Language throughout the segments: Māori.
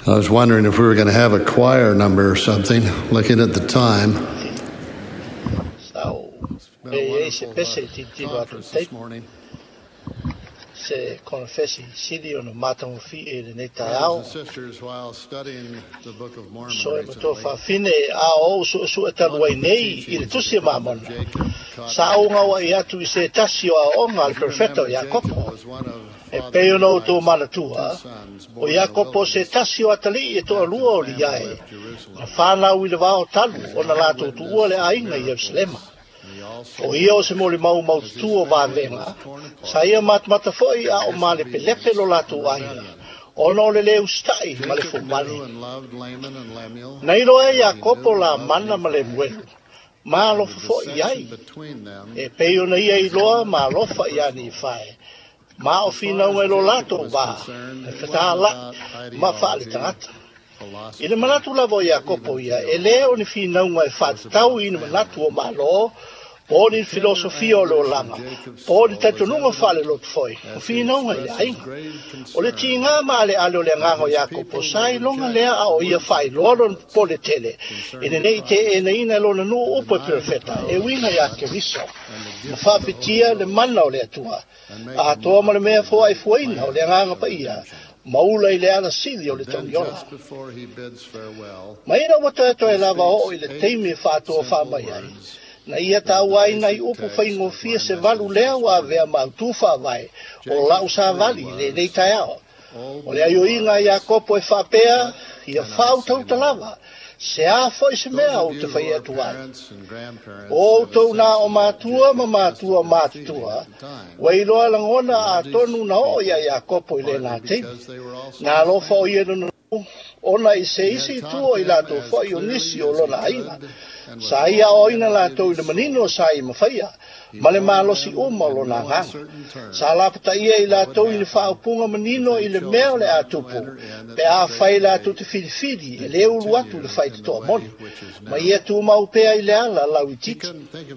I was wondering if we were going to have a choir number or something, looking at the time. It's been a wonderful conference this morning. Brothers and sisters, while studying the Book of Mormon recently, e peo no to manatua o Iakopo se tasio atali e to alua o liae na whana ui le wao talu o na lato tua le ainga i Jerusalema o ia o se moli mau mau tu o vāvenga sa ia matmata foi a o male pelepe lo lato ainga o no le leu stai ma le fumani na iro e Iakopo la mana ma le muelu ma lo fo iai e peo na ia iloa ma lo fa ia ni fae ma o fina o lo lato ba e fatala ma fale tangata ile manatu la vo Iakopo ia e leo ni fina o e fatau ina manatu o malo o ni filosofia o lo lama o ni tatununga fale lo foi o fina o ia ai o le tinga ma le alo le ngango Iakopo sai longa le a o ia fai lolo pole tele ine nei te ina ina lo na no o perfetta e winga ia ke viso ma fa pitia le mana o le atua a toa ma le mea fo ai fuina o le nganga pa ia maula i le ana sili o le tauniona ma ina wata to e lava o i le teimi whātua whamai ai na ia tau ai nai upu whaingofia se valu lea wa vea mautu whawai o lau sa vali le nei tai ao o le aio inga Iakopo e whapea ia whau tau talawa se a foi se mea o te whai atuai. O tau nā o mātua ma mātua mātua, wailoa langona a tonu na o ia Iakopo i le nā te. Nā lofa o ia nuna ona i se isi tua i lato whai o nisi o lona aina. Sa ia o ina lato i le manino sa i mawhaia, ma le malosi uma o lona nganga. Sa lapata ia i lato i le whaupunga manino i le mea le atupu, pe a whai lato te whiriwhiri e le ulu atu le whai te toa moni. Ma ia tu mau pea i le ala lau i tiki.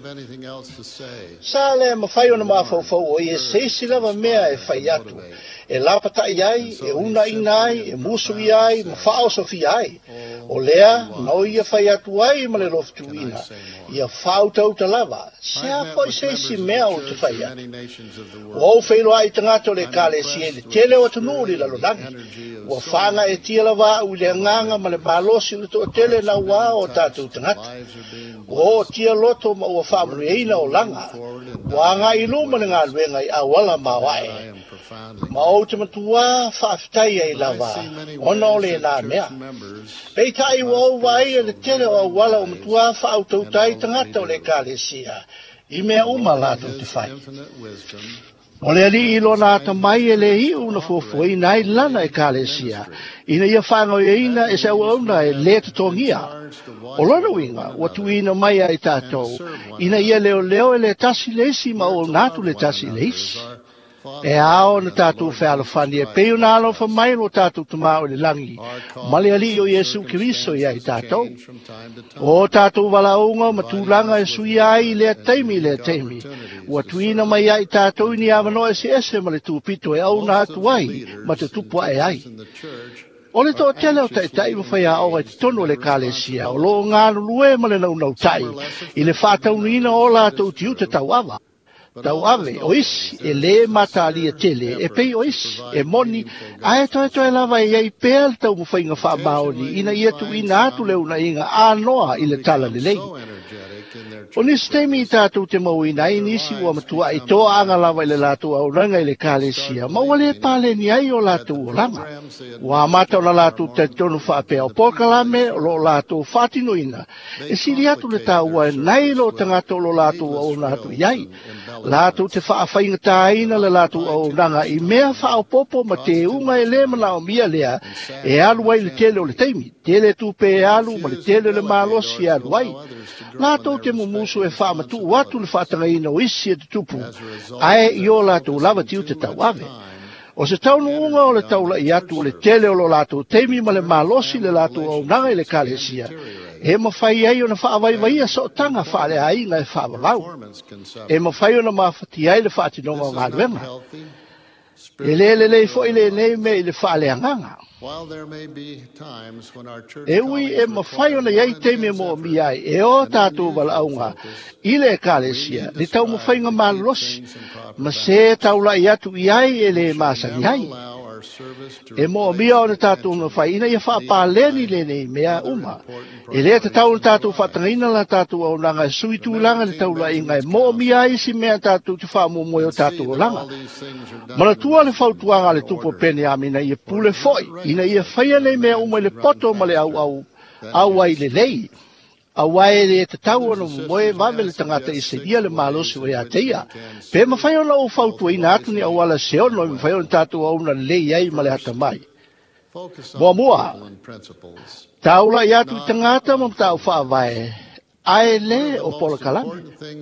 Sa le ma whai o na mawhauwhau o ia seisi lava mea e whai atu. E lapata i ai, e una ina ai, e musu i ai, ma whao sofi ai. O lea, no ia whai atu ai ma le loftu ina. Ia whau tau ta lava. Se a foi se si mea o te whai atu. O whailo ai tangato le kale si e le tele o tanuri la lodangi. O whanga e tia lava u le nganga ma le malosi le to tele na ua o tatu tangata. O tia loto ma ua whamru eina o langa. O anga ilu ma le ngā luenga i awala ma wae. Ma o te matua whaafitai ai lava, ona o le nā mea. Pei tai wau wai e le tere o wala o matua whautautai tangata o le kālesia, i mea uma lato te whai. O le ali ilo nā tamai e le hi una fuafui nai lana e kālesia, ina ia whango e ina e se auna e le tatongia. O lona winga, watu ina mai ai tātou, ina ia leo leo e le tasi leisi ma o nātu le tasi leisi. E ao na tātou whealawhani e peo nā alofa mai lo tātou tamau le langi. Male ali o Yesu Kiriso i ai tātou. O tātou walaunga matulanga e sui ai lea teimi. Ua tuina mai ai tātou ni awano e se ese ma le tūpito e au nā tuai ma te tupua e ai. O le tō tele o tai whai a o e tono le kālesia o lo ngānu lue ma le nau tai. I le whātaunina o lātou tiu te tauawa. Tau ave, o isi, e le mata alia tele, e pei o isi, e moni, a e toe lava e ai pēl tau mwhainga wha maoni, ina ia tu ina atu leo na inga a noa i le tala le lei. O nisi teimi i tātou te mau ina i nisi ua matua i toa anga lava i le lātou au ranga i le kālesia, ma wale pāle ni ai o lātou o langa. Ua mata o na lātou te tonu whaapea o pōkalame o lo lātou whātino ina, e siri atu le tāua e nai lo tangato lo lātou o nātou iai. Lātou te whaawhainga tāina le lātou au ranga i mea whaopopo ma te unga e le mana o mia lea e aluai le tele o le teimi, tele tupe e alu ma le tele le malosi e aluai. Lātou te mumusu e whaamatu watu le whaatangaina o isi e te tupu, ae i o lātou lava tiu te tau ave. O se taunu unga o le taula i atu le tele o lo lātou teimi ma le malosi le lātou au ranga i le kālesia. E ma whai ai o na whaawaiwaia so tanga whaale a inga e whaawau. E ma whai o na mawhati ai le whaatinonga o ngā luenga. E le fo i le nei me i le whaale anganga. E ui e mawhai ona iei teime mo mi ai, e o tātou wala aunga, ile kālesia, ni tau mawhai ngā mālosi, ma se tau lai atu iai e le māsani ai. E mo mia o na tātou na whai, ina ia wha pāleni le nei mea uma. E lea te tau na tātou whatangina la tātou au langa, sui tū langa le tau lai ingai, mo mia isi mea tātou te wha mo moe o tātou o langa. Mana tua le whautuanga le tupo pene amina ia pule foi, ina ia whaia nei mea uma le poto ma le au ai le lei. Awai le te tau ana moe mame le tangata i se ia le malosi o ea teia. Pe ma whai ona o whautua ina atu ni awala se ono, ma whai ona tātou au na lei ai ma le hata mai. Mua, taula i atu i tangata ma tau whaavai, ai le o pola kalame.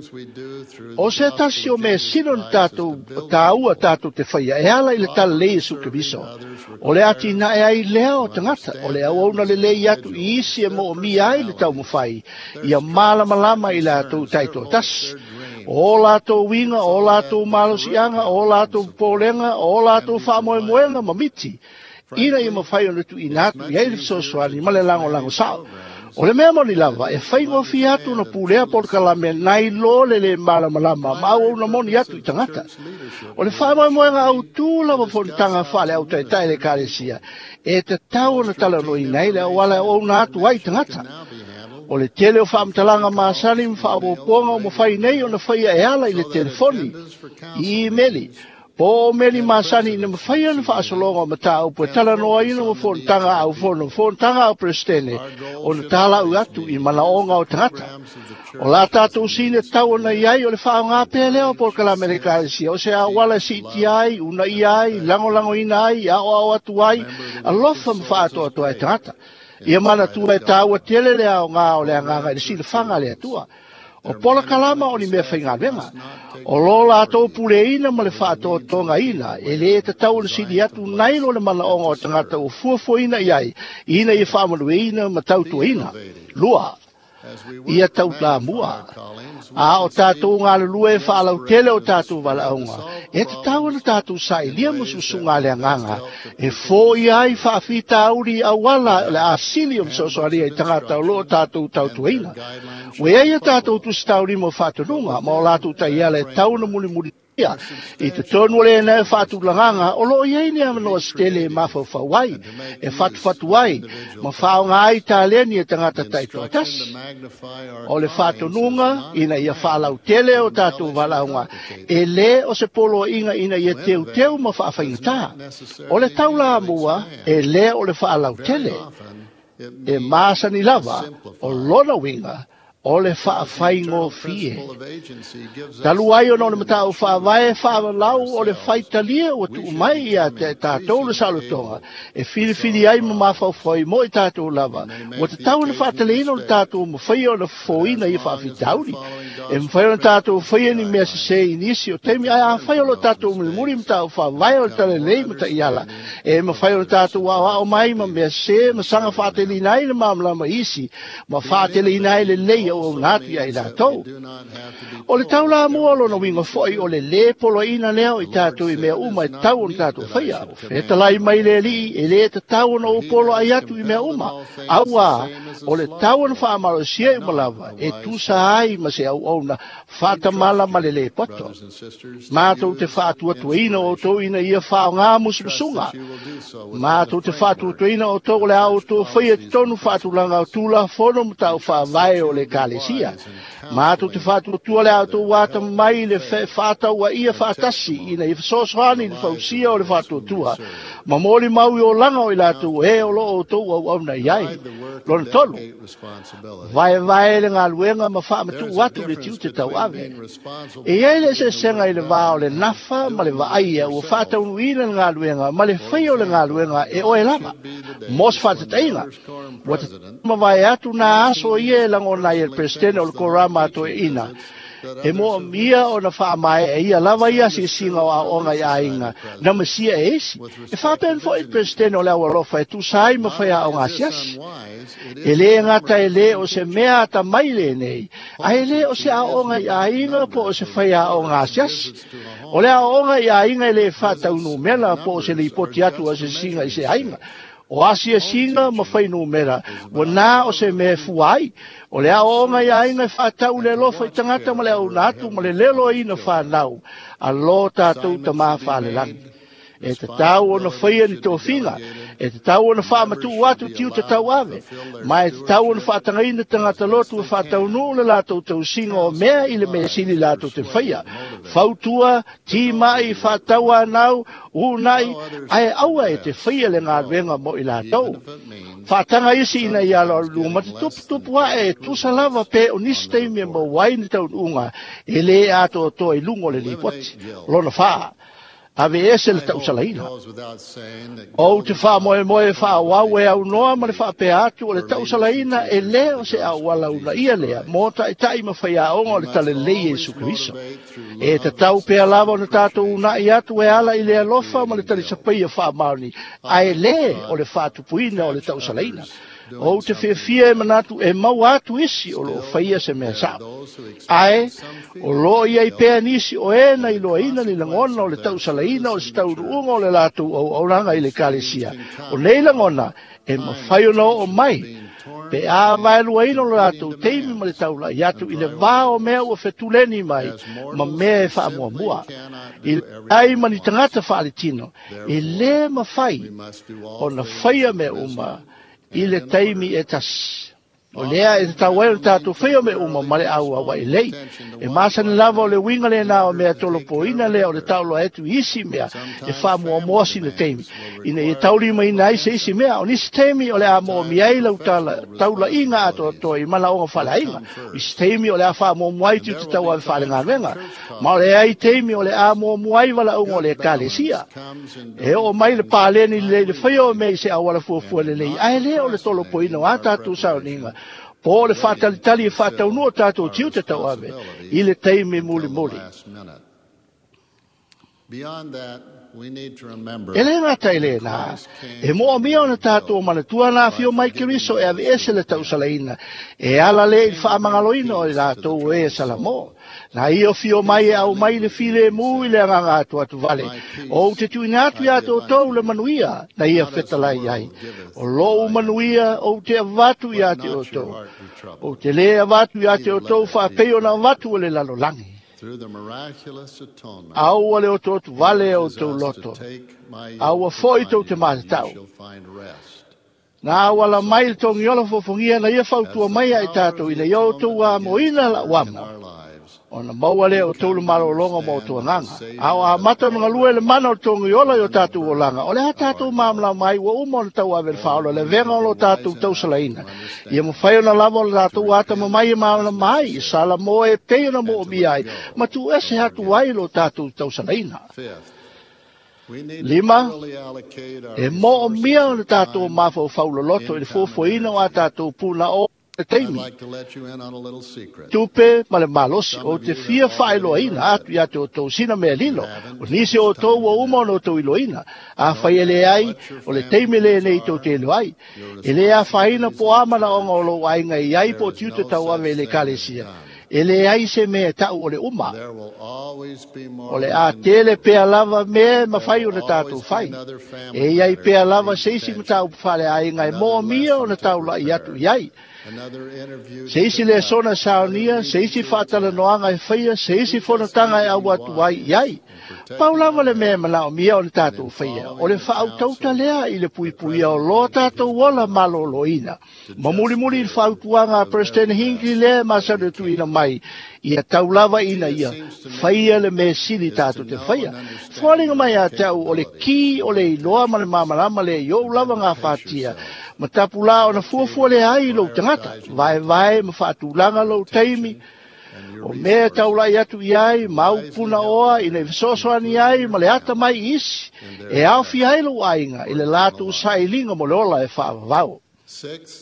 O se tasi o me sino ni tātou, tāua tātou te whaia, e ala i le tala lei su ke viso. O le ati na e ai lea o tangata, o le au na le lei atu i isi e mo o mi ai le tau mawhai, ia malama i la tau taito tas. O lātou winga, o lātou malosianga, o lātou polenga, o lātou whamoemoenga mamiti. Ina i mawhai o nutu i nātu, i eilif sosuani, ma le lango sao. O le mea moni lava, e whai ngofi atu na pulea por kalame nai lo le malama, ma au na moni atu i tangata. O le whamoemoenga au tū lava fonitanga whale au tai le kāresia, e te tau na tala roi nei le wala o na atu ai tangata. O le tele o whaamtalanga maasani mwhaawoponga o mwhai nei o na whaia e ala i le telefoni, i meli. Po meli masani ina mawhai ana whaasolonga o mata au pue tala noa ina mo whontanga au whontanga au prestene o na tala u atu i malaonga o tangata. O la tātou sine tau na iai o le whao ngā pēlea o porkala Amerikaisia o se a wala siti ai, una iai, lango ina ai, au atu ai, a lofa mwhaato atu ai tangata. Ia mana tua e tāua tele le au ngā o le anganga i le sile whanga le atua. O pola kalama o ni mea whainga venga. O lola ato pule ina ma le whaato tonga ina. E le te tau le sidi atu nailo le mana onga o tangata o fuafo ina iai. Ina i whaamalu ina ma tautua ina. Lua. Ia tau la mua. A o tātou ngā lua e whaalau tele o tātou wala aunga. E te tau na tātou sai lia mususunga le anganga. E fo iai whaafita auri awala le asili o msosoaria i tangata o lo tātou tautua ina. Wea ia tātou tu stauri mo whatununga, ma o lātou tai ale tau na muli ia. I te tonu le na e whatu langanga, o lo iei ni amano stele e mawhau wai, e whatu wai, ma whao ngā ai tā leni e tangata taito atas. O le whatununga, ina ia whalau tele o tātou walaunga, e le o se polo inga ina ia teu ma whaafangita. O le taula mua, e le o le whalau tele, e māsani lava, o lona winga, o le whaafai fie. Talu ai o nona matau whaavae whaalau o le whaitalia o tu mai ia te tātou le salutonga. E whiri ai ma mawhauwhai mo i tātou lava. O te tau le whaataleina o le tātou ma whai o le whoina i whaafitauri. E mwhai o le tātou whai ni mea se inisi o teimi ai a whai o le tātou muri matau whaavae o le tale lei mata iala. E ma whai o le tātou o mai ma mea se ma sanga whaateleina ai le mamlama isi. Ma whaateleina ai le lei o natu ia i rātou. O le tau la mua lo na winga foi o le le polo ina leo i tātou i mea uma i tau on tātou whaia. O wheta lai mai le li e le te tau na o polo ai atu i mea uma. Aua, o le tau na whaamalo sia i malawa e tusa ai ma se au na whata mala ma le le poto. Mātou te whaatua tuina o tō ina ia whao ngā musumusunga. Mātou te whaatua tuina o tō le au tō whaia tonu whaatulanga o tūla whono mtau whaavai o le kālesia. Mātou te whaatua tua le au tō wāta mai le whātau a ia whātasi ina i whasosoani le whausia o le whaatua tua. Ma mōli mau i o langa o i lātou e o lo o tō au na iai. Lona tolu. Vai le ngā luenga ma whaamatu watu le tiu te tau ave. E iai le se senga i le vāo le nafa ma le vaaia o whātau nuina le ngā luenga ma le whaio le ngā luenga e o e lama. Mos whātatainga. Wata ma vai atu nā aso i e lango na i el presidente o le korama to e ina. E mo mia o na whaamae e ia lava ia si singa o a onga i ainga. Na masia e esi. E whapen fo i presidente o le awa lofa e tu sai ma whaia o ngā siasi. E le ngata e le o se mea ata mai le nei. A e le o se a onga i ainga po o se whaia o ngā siasi. O le a onga i ainga e le whata unu mela po o se le ipoti atu o se singa i se ainga. o asia singa ma fainu mera wana o se me fuai o le o nga ia inga fatau le lo fa tangata ma le o natu ma le lelo ina fa nau a lo tatu tama fa le lang e te tau ona faia ni tō whinga, e te tau ona wha matu watu tiu te tau ave, ma e te tau ona wha tangaina tangata lotu e wha tau nuu le lato tau singa o mea i le mea sili lato te whaia. Whautua, ti mai, wha tau anau, unai, ai aua e te whaia le ngā renga mo i lato. Wha tanga isi ina i alo alu, ma te tupu wa e tusa lava pe o nistei mea mo waini tau unga, e le ato to i lungo le lipoti, lona wha. Ave ese le tau salaina. O te wha moe wha wau e au noa ma le wha pe atu o le tau salaina e leo se au wala una ia lea. Mota e tai ma whai a onga o le tale lei Jesu Kristo. E te tau pe alava o le tātou una i atu e ala i lea lofa ma le tale sapai a wha mauni. A e le o le wha tupuina o le tau salaina. O te whiawhia e manatu e mau atu isi o lo whaia se mea sa. Ae, o lo ia i pēa nisi o ena i loa ina ni langona o le tau salaina o le stau ruunga o le latu o auranga i le kalesia. O nei langona e mawhai ono o mai. Pe a vai lua ina o le latu teimi ma le taula i atu i le vā o mea ua whetuleni mai ma mea e wha mua mua. I ai mani tangata whaalitino e le mawhai o na whaia mea uma i le taimi e tasi. O lea e te tawai o tātou whea me uma mare au awa i lei. E māsani lava o le winga le nā o mea tolo po ina lea o le taulo etu isi mea e wha mua moasi le teimi. Ina e tauri mai nai se isi mea o nisi teimi o le a mua miai lau taula inga ato ato i mana onga whala inga. Isi teimi o le a wha mua muai tiu te tau ave whale ngā venga. Ma o le ai teimi o le a mua muai wala unga o le kalesia. E o mai le pāleni le whea o mea i se awala fuafua le lei. Ai lea o le tolo po ina o a tātou sao ninga. Po le whātalitali e whātaunua tātou tiu te tau ave, i le teimi muli muli. E le ngata i le nā, e moa mia o na tātou manatua nā whio mai kiriso e ave ese le tau salaina, e ala le i whaamangaloina o i tātou e salamo. Na i o fio mai e au mai le file mui le anganga atu vale. O te tuina atu ia tō tau le manuia, na ia whetalai ai. O lou manuia o te avatu ia te o tau. O te le avatu ia te o tau whapeo na avatu o le lalo langi. Au ale o tōtu vale o tau loto. Au a foi tau te mātau. Nā wala mai le tongi ola fofongia na ia whautua mai ai tātou ina iau tau a moina la wama. Ona maua lea o tolu maro longa mo tua nganga. Au a mata mga lue le mana o tongi ola o tātou o langa. O le ha tātou mamla mai wa uma o tau awe whaola le venga o tātou tau salaina. Ia mo whai ona lava o tātou ata ma mai mamla mai. Sala mo e pei ona mo o miai. Ma tu ese hatu wai lo tātou tau salaina. 5. E mo o mia o tātou mafo whaula loto i le fuafuaina o a tātou puna o teimi. Tupe ma le malosi o te fia whailoaina atu ia te o tau sina mea lilo. O nisi o tau o uma o tau iloina. A whai ele ai o le teimi le nei tau te ilo ai. Ele a whaina po amana o ngolo ainga i ai po tiu te tau ave le kalesia. Ele ai se mea tau o le uma. O le a tele pea lava mea ma whai o na tātou whai. E iai pea lava seisi ma tau whale ainga e mo mia o na tau la i atu iai. Seisi le sona saunia, seisi whatala noanga e whaia, seisi whanatanga e au atu ai iai. Pau lava le mea mana o mia o le tātou whaia. O le whaau tauta lea i le pui pui o lo tātou wala malo loina. Ma muri muri i whaau tuanga Preston Hinkley lea masare tuina mai. Ia tau lava ina ia, whaia le me sili tātou te whaia. Whalinga mai a tau o le ki o le iloa ma le mamalama le iou lava ngā whatia. Ma tapu la o na fuafua le ai lo tangata. Vai ma whaatulanga lo taimi. O mea taulai atu iai, mau puna oa, ina i visosoani ai, ma le ata mai isi. E au fi ai lo ainga, i le latu sailinga mo le ola e whaavavau.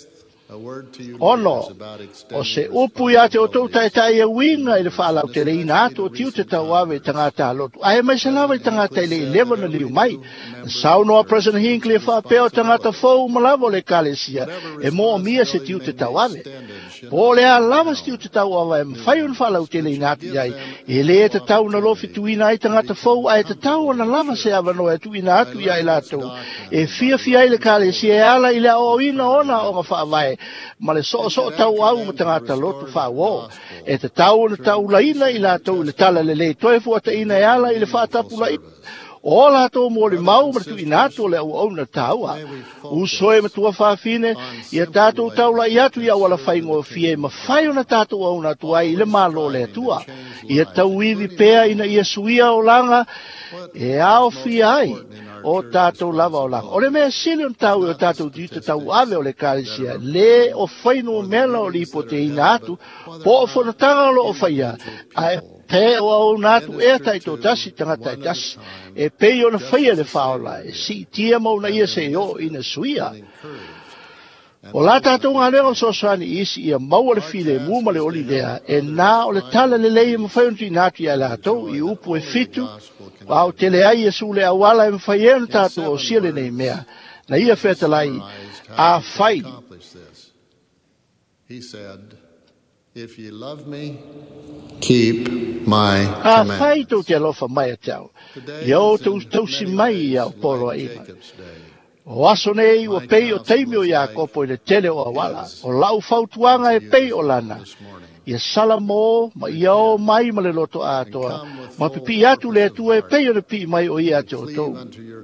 Ono, o se upu ia te o tau tai e winga i le whaalau te rei nātu o tiu te tau awe tangata lotu. Ai mai se lawa i tangata i le 11 na liu mai. Saunoa President Hinckley e whaapeo tangata fau malawo le kalesia e mo o mia se tiu te tau awe. Po le a lava se tiu te tau awe e mwhai un whaalau te rei nātu iai. E le e te tau na lofi tuina i tangata fau ai te tau na lava se awa no e tuina atu iai lātou. E fia i le kalesia e ala i le o ina ona o nga whaawai. Ma le so tau au ma tangata lotu whawo. E te tau na tau laina i lātou le tala le toe fuata ina e ala i le whaatapu laina. O lātou mo le mau ma tu inato le au na taua. Usoe ma tua whaafine, ia tātou tau la iatu ia wala whaingo fie ma whaio na tātou au na tua i le malo le tua. Ia tau iwi pea ina ia suia o langa e ao fi ai. O tātou lava o langa. O le mea silion tau o tātou dita tau ave o le kāresia. Le o whaino mela o lipo te ina atu. Po o whanatanga lo o whaia. Ai pe o au nātu e tai tō tasi tangata e tasi. E pei o na whaia le whaola. E si tia mau na ia se o ina suia. O la tātou ngā leo sosani isi ia maua le file mua le oli lea. E nā o le tala le leia mawhaiuntu i nātu ia lātou i upu e fitu. Wao te le ai e su le awala e mwhaienu tātou o sile nei mea. Na ia whetalai a whai. He said, if you love me, keep my command. A whai tau te alofa mai a tau. Iau tau si mai i au polo a ima. O aso nei ua pei o teimio ia kopo i le tele o awala. O lau fautuanga e pei o lana. Ia sala mō, ma ia o mai ma le loto atoa. Ma pipi atu le atua e pei o le pi mai o ia te o tau.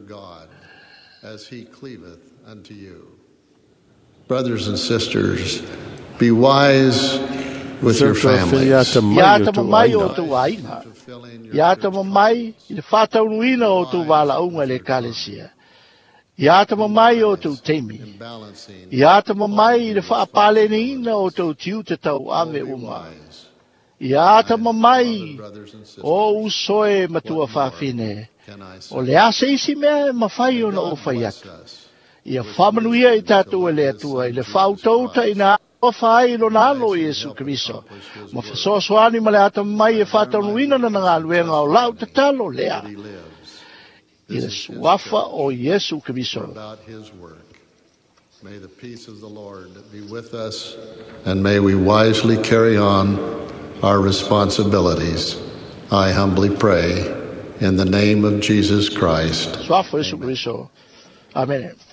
Brothers and sisters, be wise with your families. Ia tama mai o tu aina. Ia tama mai i le whataunuina o tu wala unga le kalesia. Ia tama mai o tu teimi. Ia tama mai i le whaapale ni ina o tu tiu te tau ave uma. Ia tama mai o usoe matua whawhine. O le ase isi mea mawhai o na o whai atu. Ia whamanuia i tātou e le atua i le whautauta i nā o whai lo nalo i Jesu Kristo. Ma whasoasoani ma le atama mai e whataunuina na ngā luenga o lau te talo lea. I le suafa o Jesu Kristo. May the peace of the Lord be with us, and may we wisely carry on our responsibilities. I humbly pray in the name of Jesus Christ. Suafa Jesu Kristo. Amen.